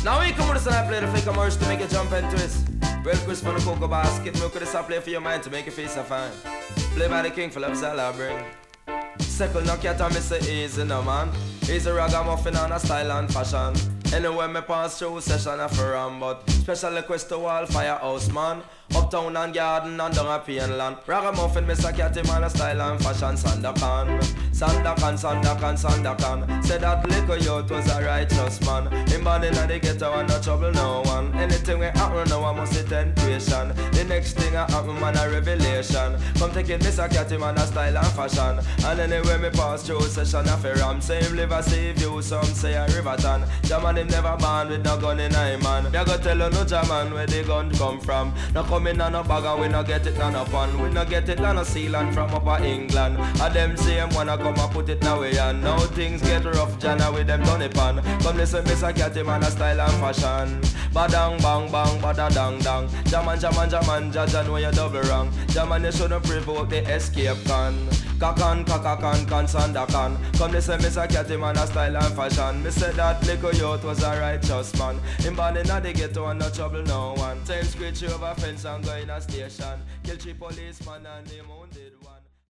Now we come with the play the fake commercial to make you jump and twist. Real crisp on the cocoa basket, milk with the play for your mind to make your face a fine. Play by the king for love I bring. Circle no cat and me say easy no man. Easy ragamuffin on a style and fashion. Anyway me pass through session of a ram, but special request to all firehouse man. Uptown and garden and down a Painland. Ragamuffin Mr. Catty man a style and fashion. Sandakan, Sandakan, Sandakan, Sandakan. Said that little youth was a righteous man. Him born in the ghetto and no trouble no one. Anything we happen now I must see temptation. The next thing I happen man a revelation. Come take it Mr. Catty man a style and fashion. And anyway me pass through session of a ram. Say him live a sea view, some say a Riverton. Jaman him never born with no gun in him man. Me go tell you no Jaman where the gun come from. No come in on no bag and we no get it on a pan. We no get it on a Sealand from upper England. And them same wanna come and put it now way and now things get rough Jana with them done it pan. Come listen Mr. Catty man a style and fashion. Badang bang bang bada dang dang. Jaman jaman jaman jajan when you double wrong. Jaman you shouldn't provoke the escape can. Kakan kakakan kan sandakan. Come listen Mr. Catty man a style and fashion. Me said that little youth was a righteous man. Him born in the ghetto and no trouble no one. Same screech over fence and go in a station. Kill 3 policemen and him wounded one.